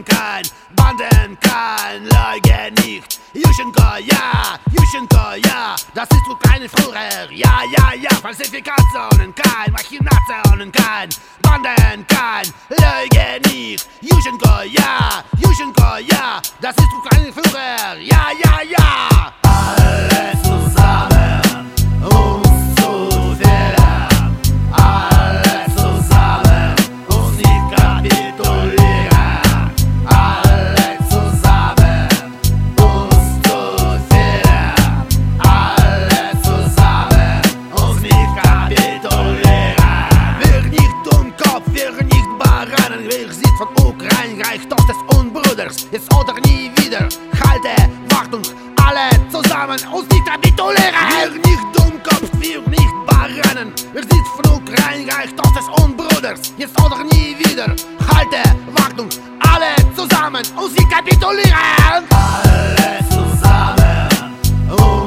kein Banden, kein Lüge nicht. Juschenko, ja, das ist Ukraine früher. Ja, Falsifikationen, kein Machinationen, kein Banden, kein Lüge nicht. Juschenko, ja, das ist Ukraine früher. Ja, alles zusammen, uns zu fehlen. Alles zusammen, uns nicht kapitulieren. Alles zusammen, uns zu fehlen. Alles zusammen, uns nicht kapitulieren. Wir nicht Dummkopf, wir nicht Baranen. Wir sind von Ukraine, Reich Tochters und Bruders. Jetzt oder nie wieder, halte Achtung, alle zusammen uns nicht kapitulieren. Wir nicht Dummkopf, wir nicht Baranen. Wir sind von Ukraine, Reich Tochters und Bruders. Jetzt oder nie wieder, halte Achtung, alle zusammen uns nicht kapitulieren. Alle zusammen